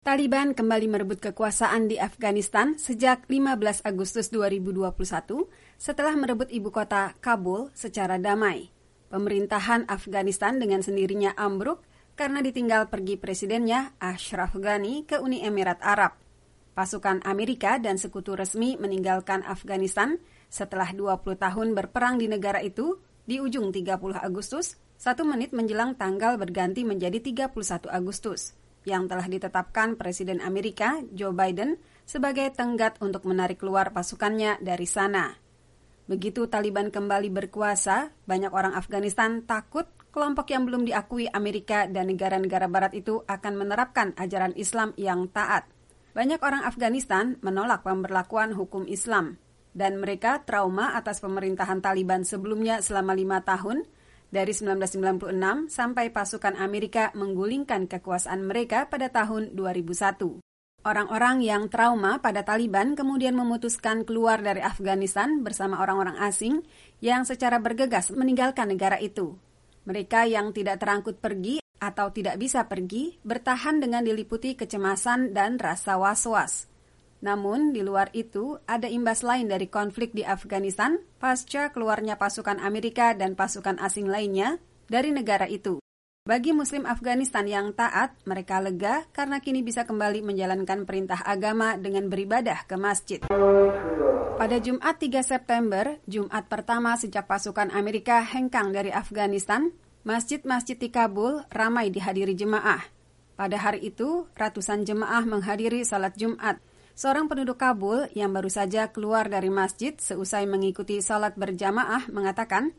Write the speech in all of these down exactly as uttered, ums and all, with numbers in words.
Taliban kembali merebut kekuasaan di Afghanistan sejak lima belas Agustus dua ribu dua puluh satu setelah merebut ibu kota Kabul secara damai. Pemerintahan Afghanistan dengan sendirinya ambruk karena ditinggal pergi presidennya Ashraf Ghani ke Uni Emirat Arab. Pasukan Amerika dan sekutu resmi meninggalkan Afghanistan setelah dua puluh tahun berperang di negara itu di ujung tiga puluh Agustus, satu menit menjelang tanggal berganti menjadi tiga puluh satu Agustus. Yang telah ditetapkan Presiden Amerika, Joe Biden, sebagai tenggat untuk menarik keluar pasukannya dari sana. Begitu Taliban kembali berkuasa, banyak orang Afghanistan takut kelompok yang belum diakui Amerika dan negara-negara barat itu akan menerapkan ajaran Islam yang taat. Banyak orang Afghanistan menolak pemberlakuan hukum Islam, dan mereka trauma atas pemerintahan Taliban sebelumnya selama lima tahun, dari sembilan belas sembilan puluh enam sampai pasukan Amerika menggulingkan kekuasaan mereka pada tahun dua ribu satu. Orang-orang yang trauma pada Taliban kemudian memutuskan keluar dari Afghanistan bersama orang-orang asing yang secara bergegas meninggalkan negara itu. Mereka yang tidak terangkut pergi atau tidak bisa pergi bertahan dengan diliputi kecemasan dan rasa was-was. Namun, di luar itu, ada imbas lain dari konflik di Afghanistan pasca keluarnya pasukan Amerika dan pasukan asing lainnya dari negara itu. Bagi Muslim Afghanistan yang taat, mereka lega karena kini bisa kembali menjalankan perintah agama dengan beribadah ke masjid. Pada Jumat tiga September, Jumat pertama sejak pasukan Amerika hengkang dari Afghanistan, masjid-masjid di Kabul ramai dihadiri jemaah. Pada hari itu, ratusan jemaah menghadiri salat Jumat. Seorang penduduk Kabul yang baru saja keluar dari masjid seusai mengikuti salat berjamaah mengatakan,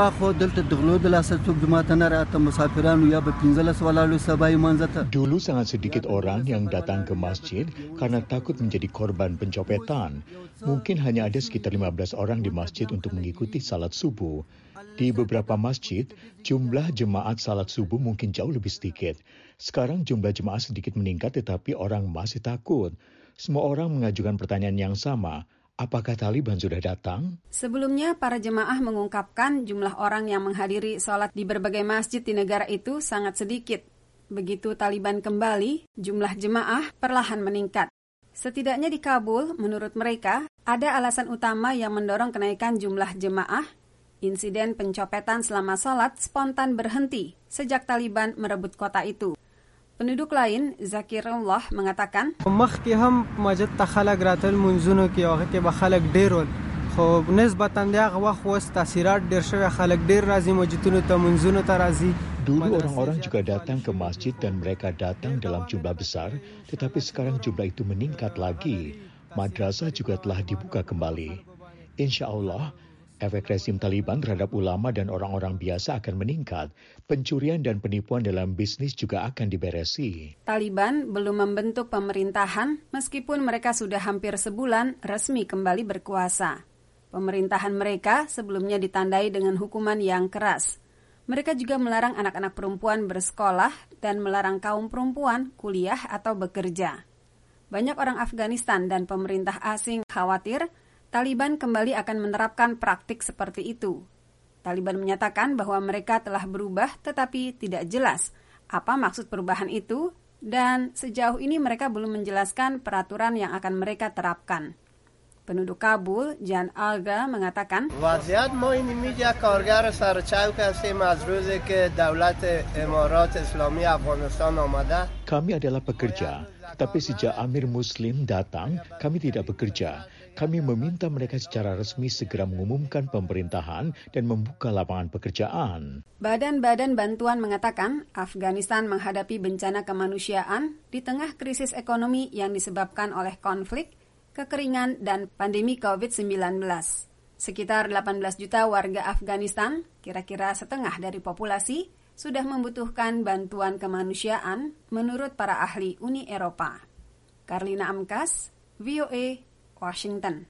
dulu sangat sedikit orang yang datang ke masjid karena takut menjadi korban pencopetan. Mungkin hanya ada sekitar lima belas orang di masjid untuk mengikuti salat subuh. Di beberapa masjid, jumlah jemaat salat subuh mungkin jauh lebih sedikit. Sekarang jumlah jemaah sedikit meningkat tetapi orang masih takut. Semua orang mengajukan pertanyaan yang sama, apakah Taliban sudah datang? Sebelumnya, para jemaah mengungkapkan jumlah orang yang menghadiri sholat di berbagai masjid di negara itu sangat sedikit. Begitu Taliban kembali, jumlah jemaah perlahan meningkat. Setidaknya di Kabul, menurut mereka, ada alasan utama yang mendorong kenaikan jumlah jemaah. Insiden pencopetan selama sholat spontan berhenti sejak Taliban merebut kota itu. Penduduk lain, Zakirullah, mengatakan, dulu orang-orang juga datang ke masjid dan mereka datang dalam jumlah besar, tetapi sekarang jumlah itu meningkat lagi. Madrasah juga telah dibuka kembali. Insya Allah, efek rezim Taliban terhadap ulama dan orang-orang biasa akan meningkat. Pencurian dan penipuan dalam bisnis juga akan diberesi. Taliban belum membentuk pemerintahan meskipun mereka sudah hampir sebulan resmi kembali berkuasa. Pemerintahan mereka sebelumnya ditandai dengan hukuman yang keras. Mereka juga melarang anak-anak perempuan bersekolah dan melarang kaum perempuan kuliah atau bekerja. Banyak orang Afghanistan dan pemerintah asing khawatir Taliban kembali akan menerapkan praktik seperti itu. Taliban menyatakan bahwa mereka telah berubah tetapi tidak jelas apa maksud perubahan itu dan sejauh ini mereka belum menjelaskan peraturan yang akan mereka terapkan. Penduduk Kabul, Jan Alga, mengatakan, kami adalah pekerja, tapi sejak Amir Muslim datang, kami tidak bekerja. Kami meminta mereka secara resmi segera mengumumkan pemerintahan dan membuka lapangan pekerjaan. Badan-badan bantuan mengatakan Afghanistan menghadapi bencana kemanusiaan di tengah krisis ekonomi yang disebabkan oleh konflik, kekeringan, dan pandemi covid sembilan belas. Sekitar delapan belas juta warga Afghanistan, kira-kira setengah dari populasi, sudah membutuhkan bantuan kemanusiaan menurut para ahli Uni Eropa. Karlina Amkas, V O A, Washington.